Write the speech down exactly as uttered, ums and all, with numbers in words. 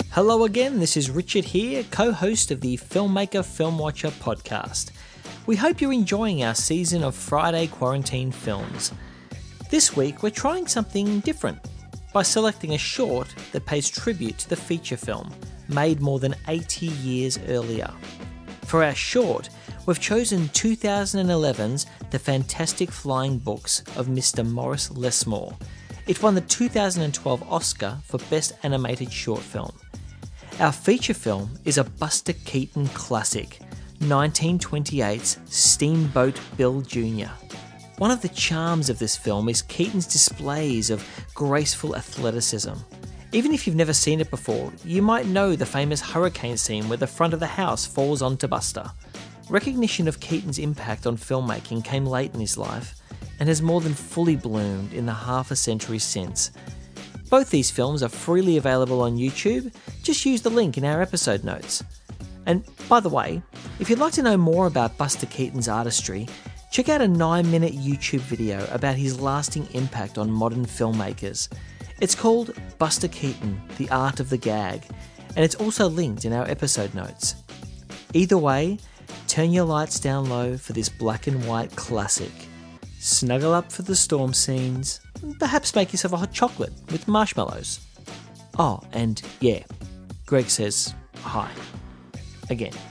Hello again, this is Richard here, co-host of the Filmmaker Film Watcher podcast. We hope you're enjoying our season of Friday Quarantine films. This week we're trying something different by selecting a short that pays tribute to the feature film, made more than eighty years earlier. For our short, we've chosen two thousand eleven's The Fantastic Flying Books of Mister Morris Lesmore. It won the two thousand twelve Oscar for Best Animated Short Film. Our feature film is a Buster Keaton classic, nineteen twenty-eight's Steamboat Bill Junior One of the charms of this film is Keaton's displays of graceful athleticism. Even if you've never seen it before, you might know the famous hurricane scene where the front of the house falls onto Buster. Recognition of Keaton's impact on filmmaking came late in his life and has more than fully bloomed in the half a century since. Both these films are freely available on YouTube. Just use the link in our episode notes. And by the way, if you'd like to know more about Buster Keaton's artistry, check out a nine minute YouTube video about his lasting impact on modern filmmakers. It's called Buster Keaton, The Art of the Gag, and it's also linked in our episode notes. Either way, turn your lights down low for this black and white classic. Snuggle up for the storm scenes, perhaps make yourself a hot chocolate with marshmallows. Oh, and yeah, Greg says hi. Again.